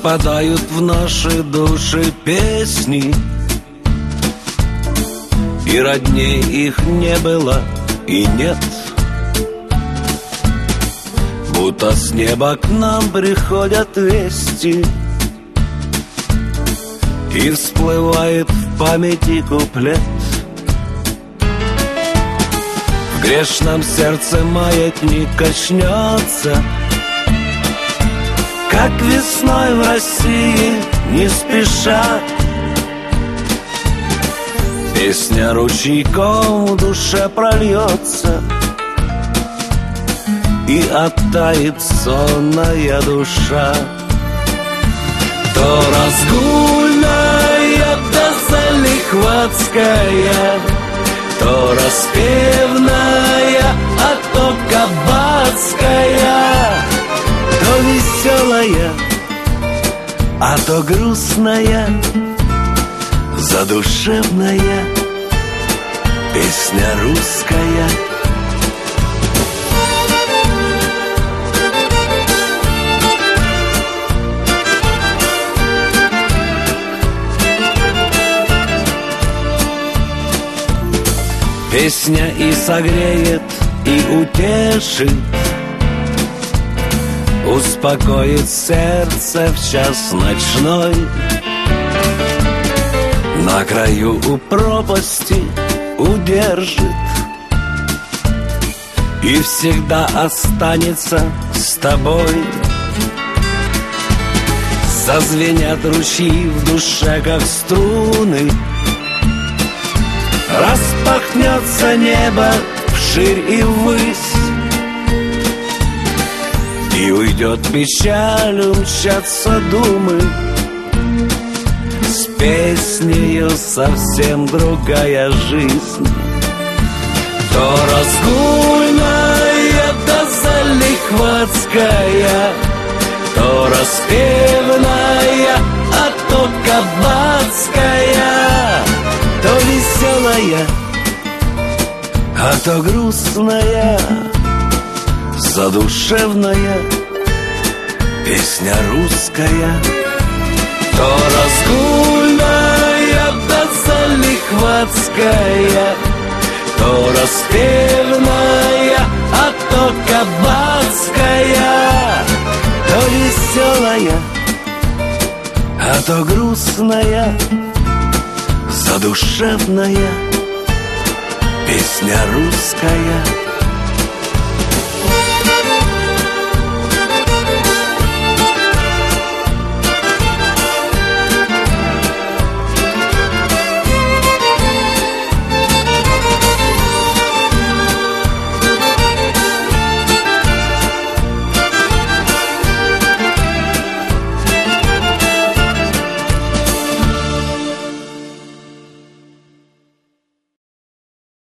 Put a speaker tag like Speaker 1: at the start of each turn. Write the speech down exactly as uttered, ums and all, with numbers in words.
Speaker 1: Попадают в наши души песни, и родней их не было и нет. Будто с неба к нам приходят вести, и всплывает в памяти куплет. В грешном сердце маятник качнется, как весной в России не спеша. Песня ручейком в душе прольется, и оттает сонная душа. То разгульная, да залихватская, то распевная, а то кабацкая, то веселая, а то грустная, задушевная песня русская. Песня и согреет, и утешит, успокоит сердце в час ночной. На краю у пропасти удержит и всегда останется с тобой. Зазвенят ручьи в душе, как струны, распахнется небо вширь и ввысь, и уйдет печаль, умчатся думы. С песнею совсем другая жизнь. То разгульная, да залихватская, то распевная, а то кабацкая, то веселая, а то грустная, задушевная песня русская. То разгульная, да залихватская, то распевная, а то кабацкая, то веселая, а то грустная, задушевная песня русская.